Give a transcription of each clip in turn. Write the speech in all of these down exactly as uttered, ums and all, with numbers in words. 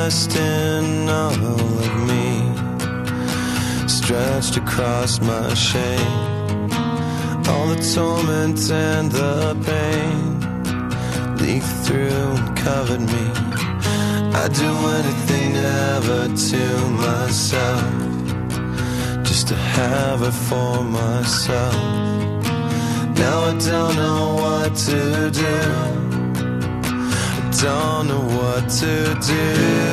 trust in all of me, stretched across my shame. All the torment and the pain leaked through and covered me. I'd do anything ever to myself, just to have her for myself. Now I don't know what to do, I don't know what to do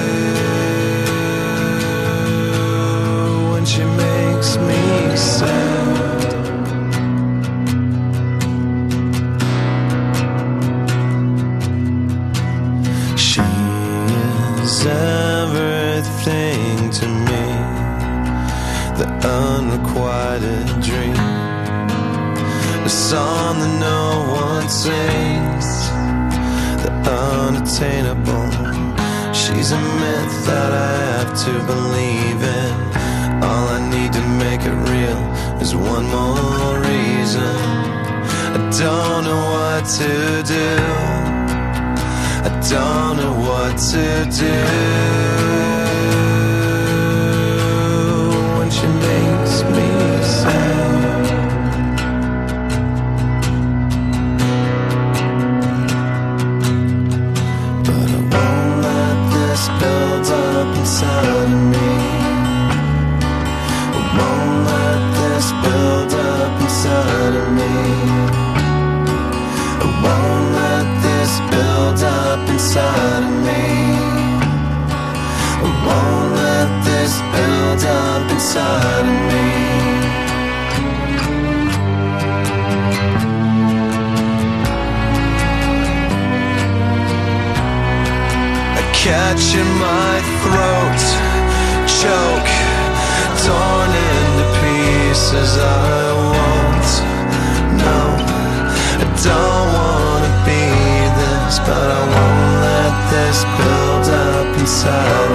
when she makes me sad. She is everything to me, the unrequited dream, the song that no one sings, the unattainable. She's a myth that I have to believe in. All I need to make it real is one more reason. I don't know what to do, I don't know what to do when she makes me sad. But I won't let this build up inside of me, I won't let this build up inside of me, I won't let this build up inside of me, I won't let this build up inside of me. I catch in my throat, choke, torn into pieces. I won't, no, I don't wanna be this, but I won't let this build up inside